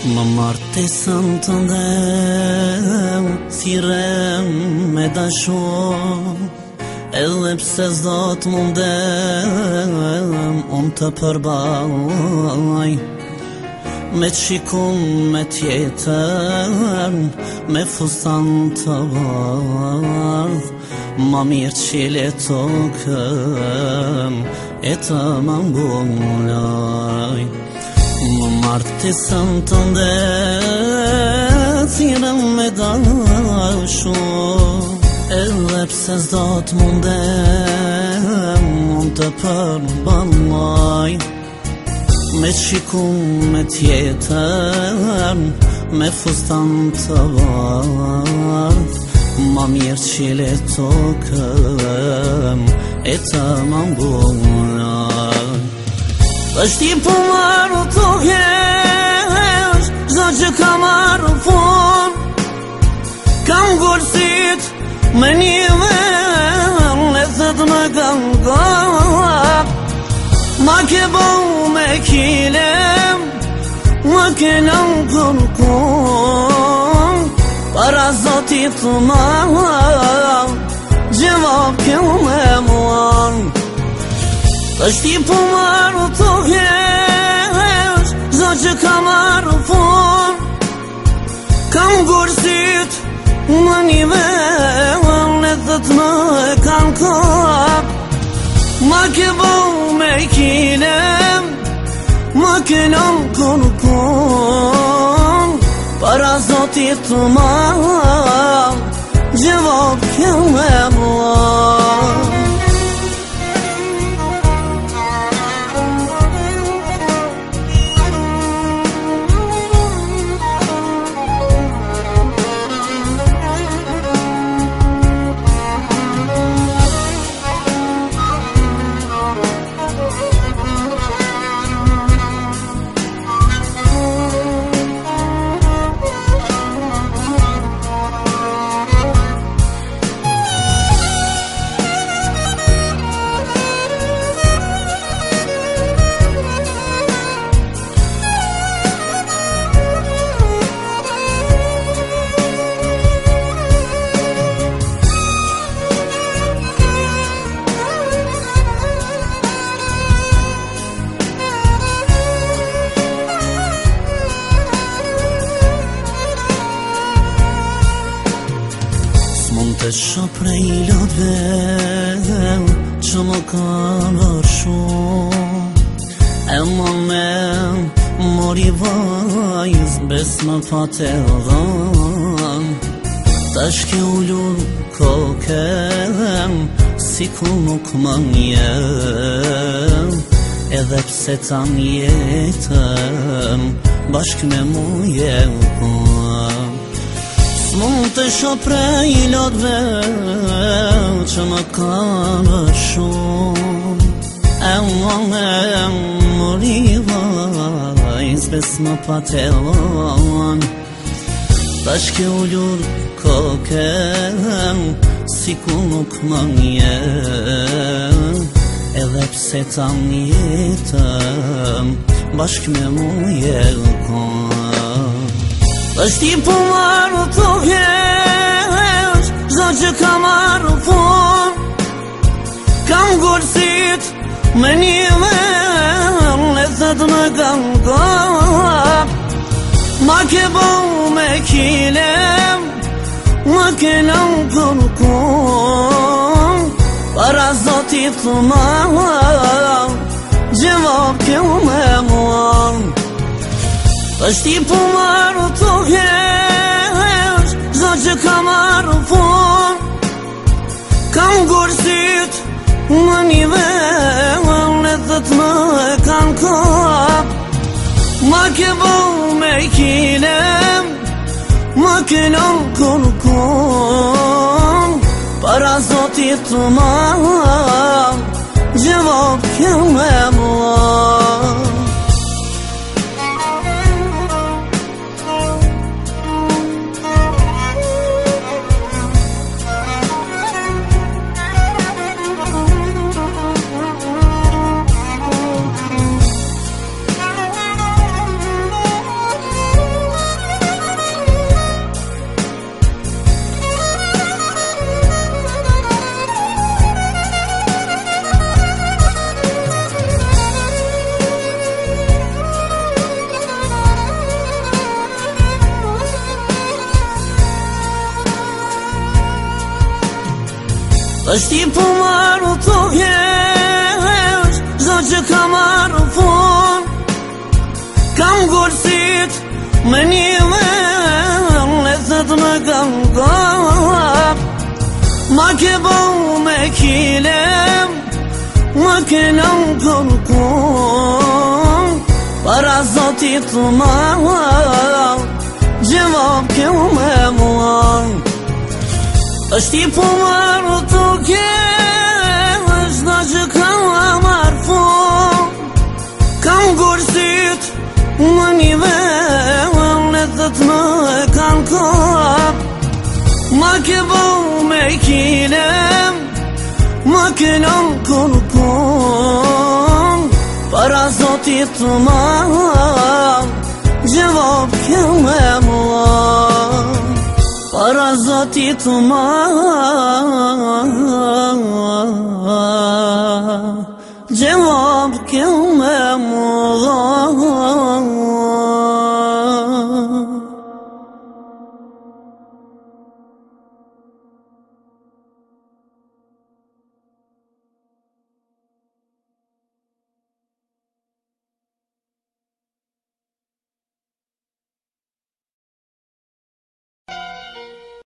Më martesën të ndem, thirem me dashur, edhe pse s'do të mundem, unë të përbaj, me të shikun me tjetër, me fustan të bardh, ma mirë qile tokën, e të më mbullaj. Më martesën të ndet, thirem me dashur, edhe pse s'do të mundem, unë të përballaj, me të shikun me tjetër, me fustan të bardh, ma mirë qile tokën, e të më mbullaj. Është i po marrë të kesh, zdo që ka marrë fun, kam gërësit me një ven, e thët me kam gap, ma ke bau me kilem, ma ke lëm kërkun, para zotit të marrë, gjevap ke me muan. Është i po marrë të kesh, zdo që ka marrë fun, kam gërësit më një ven, e thët më e kam kap, ma ke bau me kilem, ma ke lëm kërkun, para zotit të marrë, gjevap ke me muan. Të shoh prej lotëve që më kanë vërshu, e më me mori vajz, bes më pate dhan, tash ke ullur kokën, si ku nuk më njem, edhe pse ta njetën, bashk me mu jepën. S'mund të shoh prej lotëve që më kanë vërshu, e më me mori vajz, bes më pate dhan, tash ke ullur kokën, si ku nuk më njem, edhe pse ta njetën, bashk me mu jepën. Është i po marrë të kesh, zdo që ka marrë fun, kam gërësit me një ven, e thët me kam gap, ma ke bau me kilem, ma ke lëm kërkun, para zotit të marrë, gjevap ke me muan. Është i po marrë të kesh, zdo që ka marrë fun, kam gërësit më një ven, e thët më e kam kap, ma ke bau me kilem, ma ke lëm kërkun, para zotit të marrë, gjevap ke me muan. është i pëmarë të kesh, zdo që ka marë fun. Kam gërësit me një ven, letët me kam kap. Ma ke bau me kilem, ma ke nëm kërkun. Para zotit ma, gjevap ke me muan. është i pëmarë të kesh, zdo që ka marë fun. Kam gërësit më një ven, letët më kanë kap. Ma ke bau me kilem, ma ke nëm kërkun. Para zotit ma, gjevap ke me muan. Para zotit ma, gjevap ke me muan.